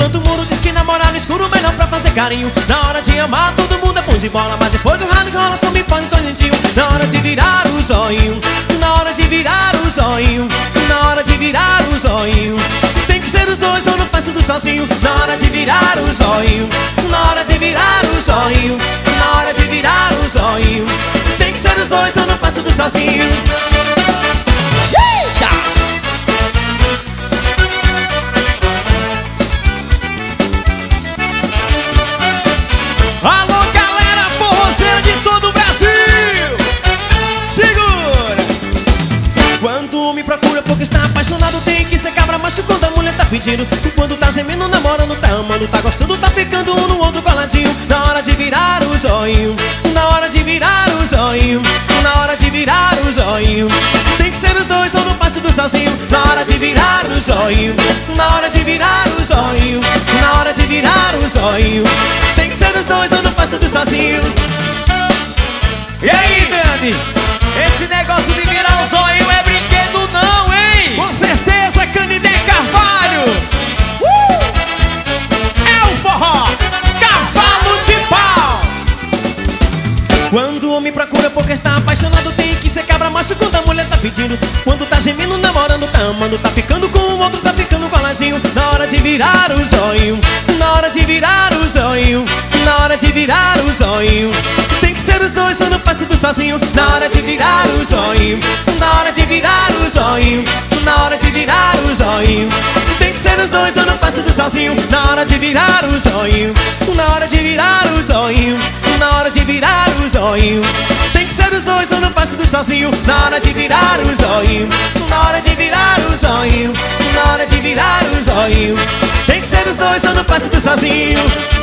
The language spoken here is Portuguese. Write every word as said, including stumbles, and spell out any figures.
Enquanto o muro diz que namorar no escuro melhor pra fazer carinho. Na hora de amar todo mundo é bom de bola, mas depois do ralo que rola só me pode com gentil. Na hora de virar o zóio, na hora de virar o zóio, na hora de virar o zóio, tem que ser os dois, eu não faço do sozinho. Na hora de virar o zóio, na hora de virar o zóio, na hora de virar o zóio, tem que ser os dois, eu não faço do sozinho. Eita! Alô, galera forrozeira de todo o Brasil! Segura! Quando me procura porque está apaixonado, tem que ser cabra macho quando a mulher tá pedindo. Quando tá gemendo, namorando, tá amando, tá gostando, tá ficando um no outro coladinho. Na hora de virar o zóio, na hora de virar o zóio, na hora de virar o zóio, tem que ser os dois, eu não passo do sozinho. Na hora de virar o zóio, na hora de virar o zóio, na hora de virar o zóio, tem que ser os dois, eu não passo do sozinho. E aí, Dani? Esse negócio de virar o zóio é brinquedo não, hein? Com certeza, Canidé Carvalho! Uh! É o forró, cavalo de pau! Quando o homem procura porque está apaixonado, tem que ser cabra macho quando a mulher tá pedindo. Quando tá gemendo, namorando, tá amando, tá ficando com o outro, tá ficando coladinho. Na hora de virar o zóio, na hora de virar o zóio, na hora de virar o zóio, tem que ser os dois, eu não faço tudo sozinho. Na hora de virar o zóio, na hora de virar o zóio, na hora de virar o zóio, tem que ser os dois, eu não faço tudo sozinho. Na hora de virar o zóio, na hora de virar o zóio, na hora de virar o zóio, tem que ser os dois, eu não faço tudo sozinho. Na hora de virar o zóio, na hora de virar o zóio, na hora de virar o zóio, tem que ser os dois, eu não faço tudo sozinho.